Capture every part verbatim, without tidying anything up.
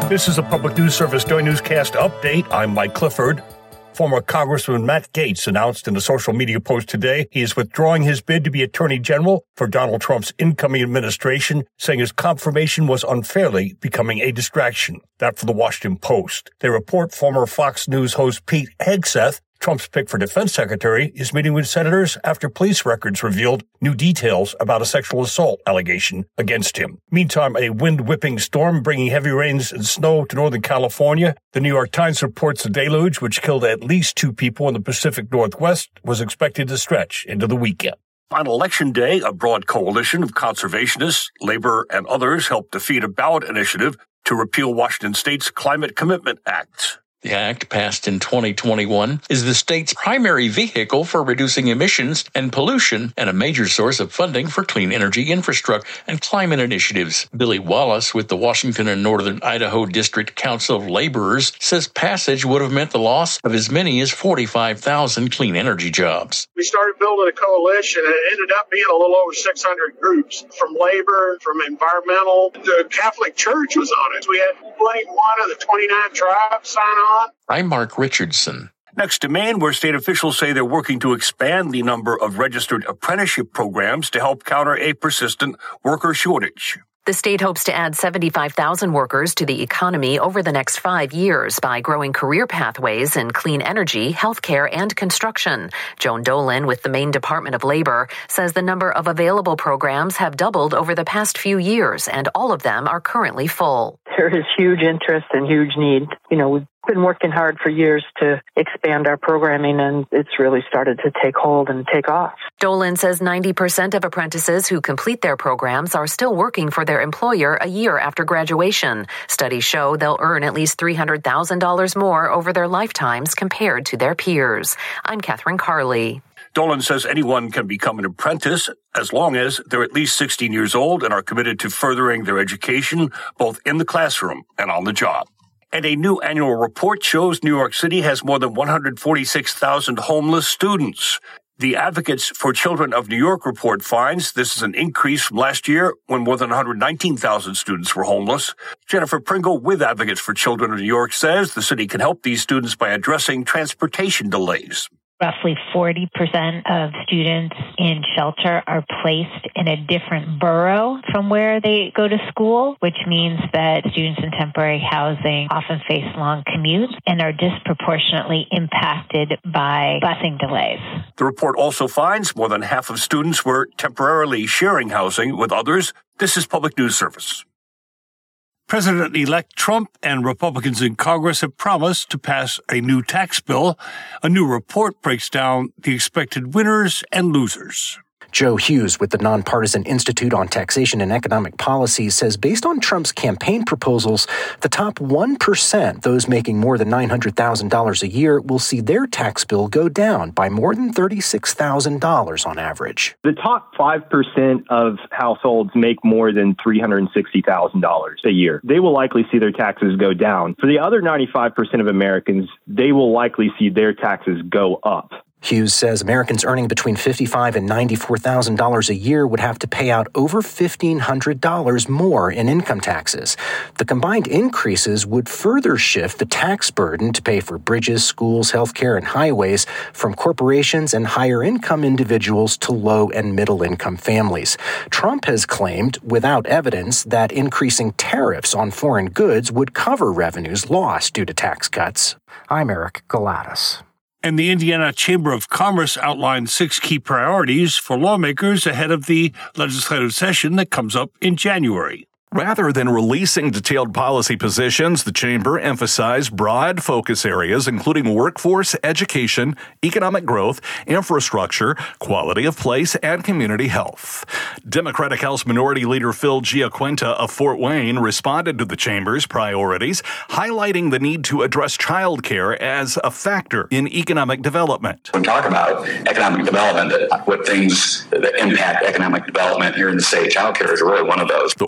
This is a Public News Service Daily Newscast update. I'm Mike Clifford. Former Congressman Matt Gaetz announced in a social media post today he is withdrawing his bid to be Attorney General for Donald Trump's incoming administration, saying his confirmation was unfairly becoming a distraction. That for the Washington Post. They report former Fox News host Pete Hegseth, Trump's pick for defense secretary, is meeting with senators after police records revealed new details about a sexual assault allegation against him. Meantime, a wind-whipping storm bringing heavy rains and snow to Northern California. The New York Times reports a deluge, which killed at least two people in the Pacific Northwest, was expected to stretch into the weekend. On Election Day, a broad coalition of conservationists, labor, and others helped defeat a ballot initiative to repeal Washington State's Climate Commitment Act. The act, passed in twenty twenty-one, is the state's primary vehicle for reducing emissions and pollution and a major source of funding for clean energy infrastructure and climate initiatives. Billy Wallace with the Washington and Northern Idaho District Council of Laborers says passage would have meant the loss of as many as forty-five thousand clean energy jobs. We started building a coalition, and it ended up being a little over six hundred groups from labor, from environmental. The Catholic Church was on it. We had twenty-one of the twenty-nine tribes sign on. I'm Mark Richardson. Next to Maine, where state officials say they're working to expand the number of registered apprenticeship programs to help counter a persistent worker shortage. The state hopes to add seventy-five thousand workers to the economy over the next five years by growing career pathways in clean energy, healthcare, and construction. Joan Dolan with the Maine Department of Labor says the number of available programs have doubled over the past few years, and all of them are currently full. There is huge interest and huge need. You know, we've been working hard for years to expand our programming, and it's really started to take hold and take off. Dolan says ninety percent of apprentices who complete their programs are still working for their employer a year after graduation. Studies show they'll earn at least three hundred thousand dollars more over their lifetimes compared to their peers. I'm Catherine Carley. Dolan says anyone can become an apprentice as long as they're at least sixteen years old and are committed to furthering their education both in the classroom and on the job. And a new annual report shows New York City has more than one hundred forty-six thousand homeless students. The Advocates for Children of New York report finds this is an increase from last year when more than one hundred nineteen thousand students were homeless. Jennifer Pringle with Advocates for Children of New York says the city can help these students by addressing transportation delays. Roughly forty percent of students in shelter are placed in a different borough from where they go to school, which means that students in temporary housing often face long commutes and are disproportionately impacted by busing delays. The report also finds more than half of students were temporarily sharing housing with others. This is Public News Service. President-elect Trump and Republicans in Congress have promised to pass a new tax bill. A new report breaks down the expected winners and losers. Joe Hughes with the Nonpartisan Institute on Taxation and Economic Policy says based on Trump's campaign proposals, the top one percent, those making more than nine hundred thousand dollars a year, will see their tax bill go down by more than thirty-six thousand dollars on average. The top five percent of households make more than three hundred sixty thousand dollars a year. They will likely see their taxes go down. For the other ninety-five percent of Americans, they will likely see their taxes go up. Hughes says Americans earning between fifty-five thousand dollars and ninety-four thousand dollars a year would have to pay out over fifteen hundred dollars more in income taxes. The combined increases would further shift the tax burden to pay for bridges, schools, healthcare, and highways from corporations and higher-income individuals to low- and middle-income families. Trump has claimed, without evidence, that increasing tariffs on foreign goods would cover revenues lost due to tax cuts. I'm Eric Galatas. And the Indiana Chamber of Commerce outlined six key priorities for lawmakers ahead of the legislative session that comes up in January. Rather than releasing detailed policy positions, the Chamber emphasized broad focus areas including workforce, education, economic growth, infrastructure, quality of place, and community health. Democratic House Minority Leader Phil Giaquinta of Fort Wayne responded to the Chamber's priorities, highlighting the need to address child care as a factor in economic development. When we talk about economic development, what things that impact economic development here in the state, child care is really one of those. The organization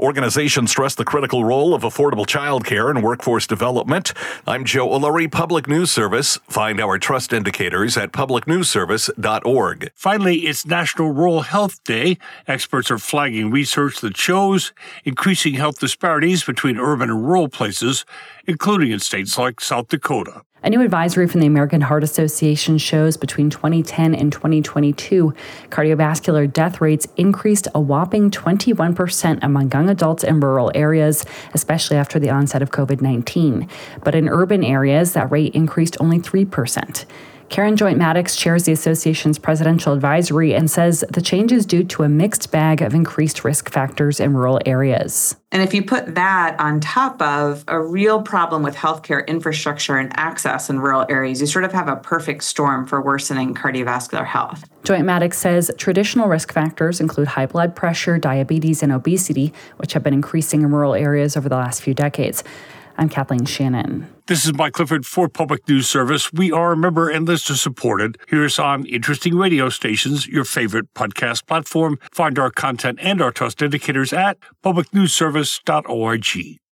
Association stressed the critical role of affordable childcare in workforce development. I'm Joe O'Leary, Public News Service. Find our trust indicators at public news service dot org. Finally, it's National Rural Health Day. Experts are flagging research that shows increasing health disparities between urban and rural places, including in states like South Dakota. A new advisory from the American Heart Association shows between twenty ten and twenty twenty-two, cardiovascular death rates increased a whopping twenty-one percent among young adults in rural areas, especially after the onset of covid nineteen. But in urban areas, that rate increased only three percent. Karen Joint-Maddox chairs the association's presidential advisory and says the change is due to a mixed bag of increased risk factors in rural areas. And if you put that on top of a real problem with healthcare infrastructure and access in rural areas, you sort of have a perfect storm for worsening cardiovascular health. Joint-Maddox says traditional risk factors include high blood pressure, diabetes, and obesity, which have been increasing in rural areas over the last few decades. I'm Kathleen Shannon. This is Mike Clifford for Public News Service. We are member and listener supported. Hear us on interesting radio stations, your favorite podcast platform. Find our content and our trust indicators at public news service dot org.